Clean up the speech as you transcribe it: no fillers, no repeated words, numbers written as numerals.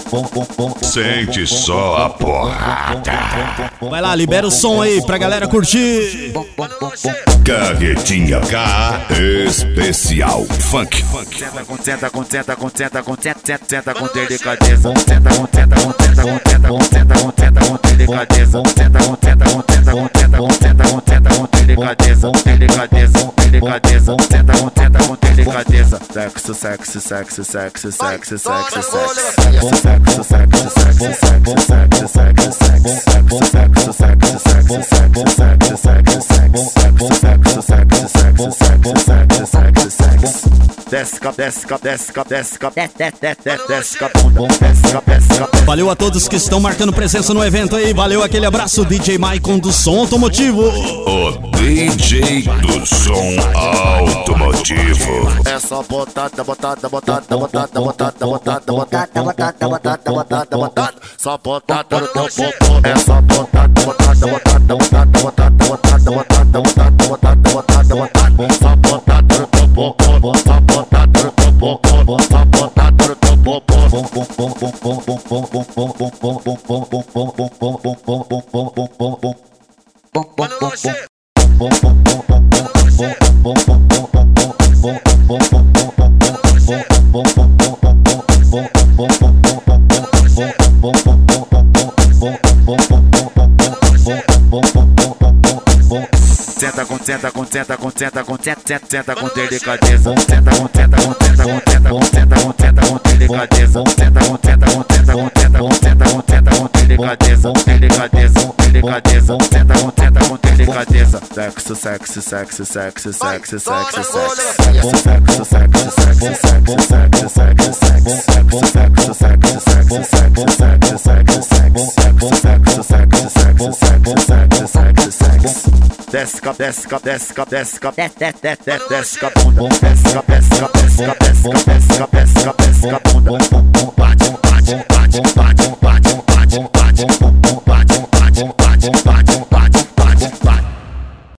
Sente só a porrada. Vai lá, libera o som aí pra galera curtir. Carretinha K Especial Funk. Senta com delicadeza. Senta com delicadeza. Valeu a todos que estão marcando presença no evento aí. Valeu, aquele abraço, DJ Maicon do Som Automotivo. O DJ do Som Automotivo. É só botada. Só botada no teu popô. É só botada. Só botada no teu popô. Só botada no teu popô. Só botada no teu popô. Senta com delicadeza. Senta com delicadeza. Desce com a bunda.